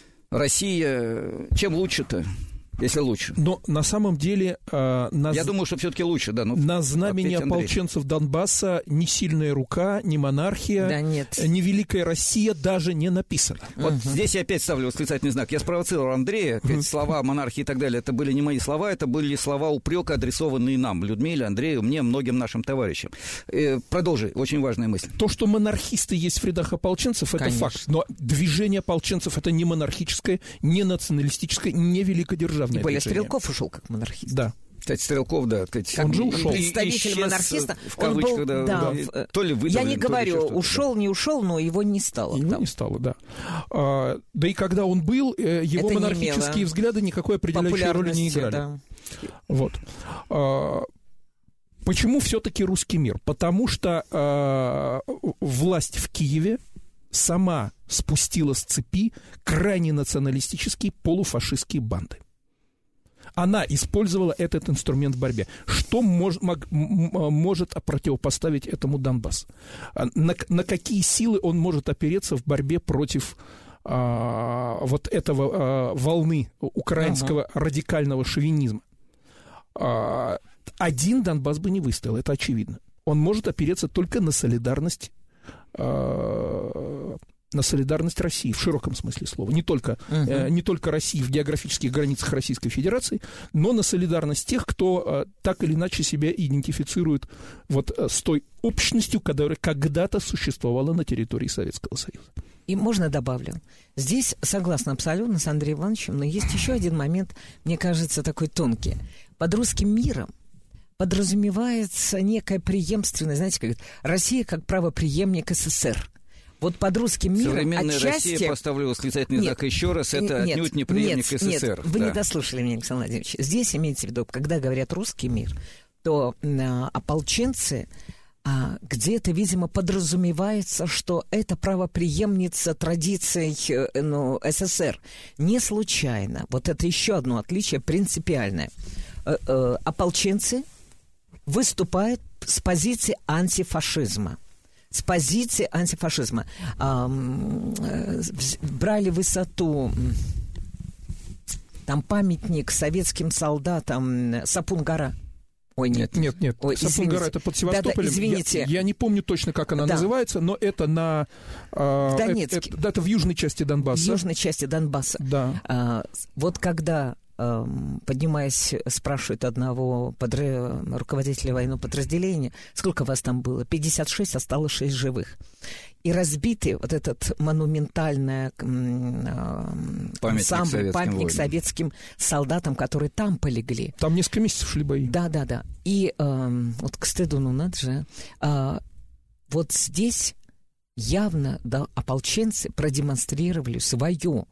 Россия. Чем лучше-то? Если лучше. Но на самом деле... Э, на Я з... думаю, что все-таки лучше, да. Ну, на знамени ополченцев Донбасса ни сильная рука, ни монархия, да, нет. ни великая Россия даже не написано. Вот угу. здесь я опять ставлю восклицательный знак. Я спровоцировал Андрея. Угу. Слова монархии и так далее, это были не мои слова, это были слова упрека, адресованные нам, Людмиле, Андрею, мне, многим нашим товарищам. Э, продолжи, очень важная мысль. То, что монархисты есть в рядах ополченцев, это Конечно. факт. Но движение ополченцев это не монархическое, не националистическое, не великодержавное. Тем более Стрелков ушел как монархист. Да. Кстати, Стрелков, да. Кстати, он же ушел. Представитель монархиста. В кавычках, был, да, да, да, то ли выдавлен, я не говорю, ушел, да. не ушел, но его не стало. Его там. не стало, да. А, да и когда он был, его это монархические взгляды никакой определяющей роли не играли. Да. Вот. А, почему все-таки русский мир? Потому что а, власть в Киеве сама спустила с цепи крайне националистические полуфашистские банды. Она использовала этот инструмент в борьбе. Что мож, мог, может противопоставить этому Донбасс? На, на какие силы он может опереться в борьбе против а, вот этого а, волны украинского ага. радикального шовинизма? А, один Донбасс бы не выстоял, это очевидно. Он может опереться только на солидарность а, на солидарность России в широком смысле слова. Не только, uh-huh. э, не только России в географических границах Российской Федерации, но на солидарность тех, кто э, так или иначе себя идентифицирует вот, э, с той общностью, которая когда-то существовала на территории Советского Союза. И можно добавлю. Здесь согласна абсолютно с Андреем Ивановичем, но есть еще один момент, мне кажется, такой тонкий. Под русским миром подразумевается некая преемственность, знаете, как Россия как правопреемник СССР. Вот под русским миром современная отчасти... Россия, поставлю восклицательный знак еще раз, это нет, отнюдь не преемник нет, СССР. Нет, вы да. не дослушали меня, Александр Владимирович. Здесь имеется в виду, когда говорят «русский мир», то а, ополченцы... А где-то, видимо, подразумевается, что это правопреемница традиций ну, СССР. Не случайно. Вот это еще одно отличие принципиальное. Э, э, ополченцы выступают с позиции антифашизма. С позиции антифашизма. Э, э, брали высоту... Там памятник советским солдатам Сапун-гора. Ой, нет. Нет, нет, Ой, Сапун-гора это под Севастополем. Да, да, извините. Я, я не помню точно, как она да. называется, но это на... Э, в Донецке. Это, это, это в южной части Донбасса. В южной части Донбасса. Да. А, вот когда, а, поднимаясь, спрашивают одного подр... руководителя военного подразделения, сколько вас там было? пятьдесят шесть, осталось шесть живых. И разбитый вот этот монументальный памятник, ансамбль, советским, памятник советским солдатам, которые там полегли. Там несколько месяцев шли бои. Да, да, да. И э, вот к стыду, ну надо же, э, вот здесь явно да, ополченцы продемонстрировали свое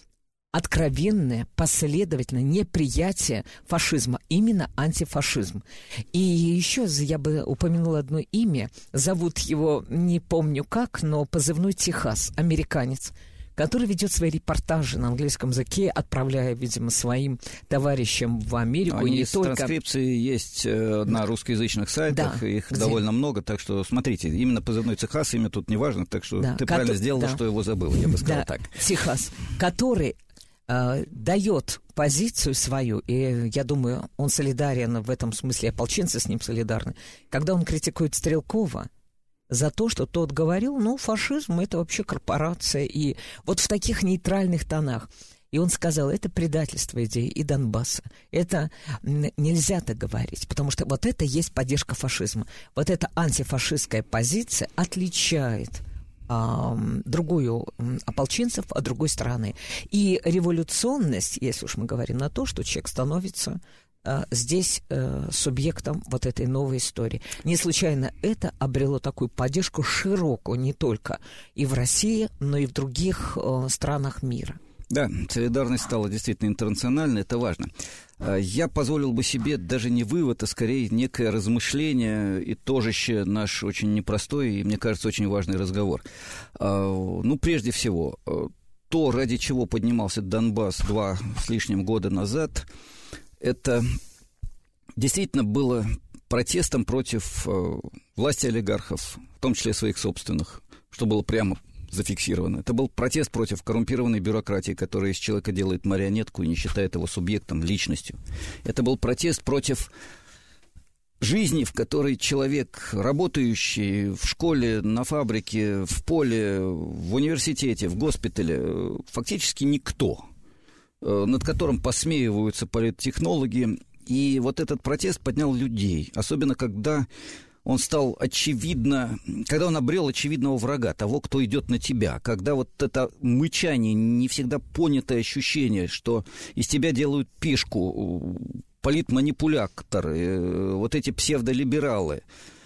откровенное, последовательное неприятие фашизма, именно антифашизм. И еще я бы упомянула одно имя, зовут его, не помню как, но позывной Техас, американец, который ведет свои репортажи на английском языке, отправляя, видимо, своим товарищам в Америку. Они и не из только. Транскрипции есть на русскоязычных сайтах, да, их где? довольно много, так что смотрите, именно позывной Техас, имя тут не важно, так что да, ты ко- правильно сделала, да. что его забыл, я бы сказал да, так. Техас, который э, дает позицию свою, и я думаю, он солидарен в этом смысле, ополченцы с ним солидарны, когда он критикует Стрелкова за то, что тот говорил, ну, фашизм — это вообще корпорация, и вот в таких нейтральных тонах. И он сказал, это предательство идеи и Донбасса. Это нельзя так говорить, потому что вот это есть поддержка фашизма. Вот эта антифашистская позиция отличает а, другую ополченцев от другой стороны. И революционность, если уж мы говорим на то, что человек становится а, здесь а, субъектом вот этой новой истории. Не случайно это обрело такую поддержку широкую не только и в России, но и в других а, странах мира. Да, солидарность стала действительно интернациональной, это важно. Я позволил бы себе даже не вывод, а скорее некое размышление, итожище наш очень непростой и, мне кажется, очень важный разговор. Ну, прежде всего, то, ради чего поднимался Донбасс два с лишним года назад, это действительно было протестом против власти олигархов, в том числе своих собственных, что было прямо зафиксировано. Это был протест против коррумпированной бюрократии, которая из человека делает марионетку и не считает его субъектом, личностью. Это был протест против жизни, в которой человек, работающий в школе, на фабрике, в поле, в университете, в госпитале, фактически никто, над которым посмеиваются политтехнологи. И вот этот протест поднял людей, особенно когда он стал очевидно, когда он обрел очевидного врага, того, кто идет на тебя, когда вот это мычание, не всегда понятое ощущение, что из тебя делают пешку, политманипуляторы, вот эти псевдолибералы,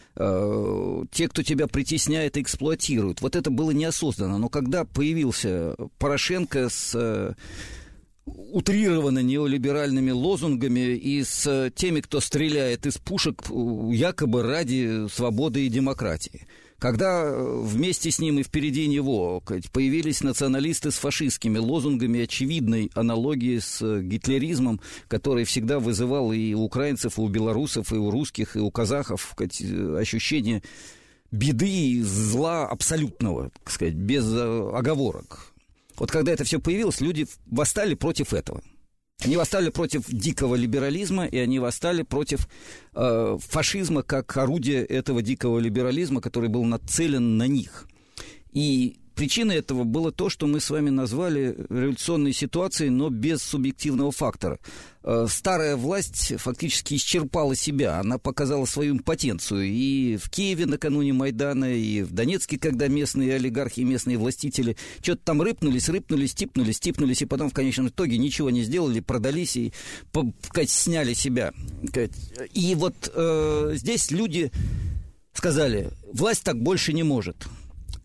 те, кто тебя притесняет и эксплуатирует, вот это было неосознанно. Но когда появился Порошенко с утрированно неолиберальными лозунгами и с теми, кто стреляет из пушек якобы ради свободы и демократии. Когда вместе с ним и впереди него появились националисты с фашистскими лозунгами, очевидной аналогии с гитлеризмом, который всегда вызывал и у украинцев, и у белорусов, и у русских, и у казахов ощущение беды и зла абсолютного, так сказать, без оговорок. Вот когда это все появилось, люди восстали против этого. Они восстали против дикого либерализма, и они восстали против э, фашизма как орудия этого дикого либерализма, который был нацелен на них. И причиной этого было то, что мы с вами назвали революционной ситуацией, но без субъективного фактора. Э, старая власть фактически исчерпала себя, она показала свою импотенцию. И в Киеве накануне Майдана, и в Донецке, когда местные олигархи, местные властители что-то там рыпнулись, рыпнулись, типнулись, типнулись, и потом в конечном итоге ничего не сделали, продались и сняли себя. И вот э, здесь люди сказали, власть так больше не может.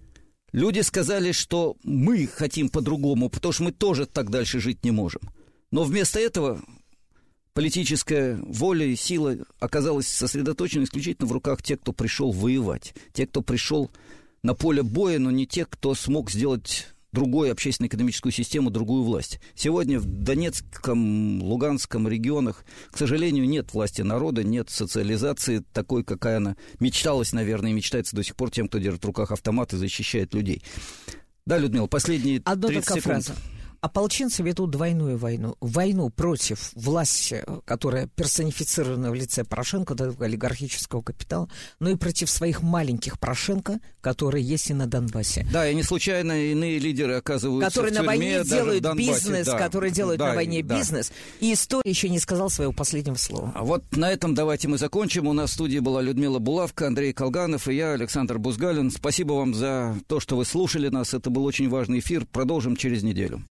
Люди сказали, что мы хотим по-другому, потому что мы тоже так дальше жить не можем. Но вместо этого политическая воля и сила оказалась сосредоточена исключительно в руках тех, кто пришел воевать. Те, кто пришел на поле боя, но не те, кто смог сделать другую общественно-экономическую систему, другую власть. Сегодня в Донецком, Луганском регионах, к сожалению, нет власти народа, нет социализации такой, какая она мечталась, наверное, и мечтается до сих пор тем, кто держит в руках автомат и защищает людей. Да, Людмила, последние тридцать секунд. Фраза. Ополченцы ведут двойную войну. Войну против власти, которая персонифицирована в лице Порошенко, олигархического капитала, но и против своих маленьких Порошенко, которые есть и на Донбассе. Да, и не случайно иные лидеры оказываются которые в тюрьме, на войне делают бизнес, да, которые делают да, на войне да. бизнес. И история еще не сказала своего последнего слова. А вот на этом давайте мы закончим. У нас в студии была Людмила Булавка, Андрей Колганов и я, Александр Бузгалин. Спасибо вам за то, что вы слушали нас. Это был очень важный эфир. Продолжим через неделю.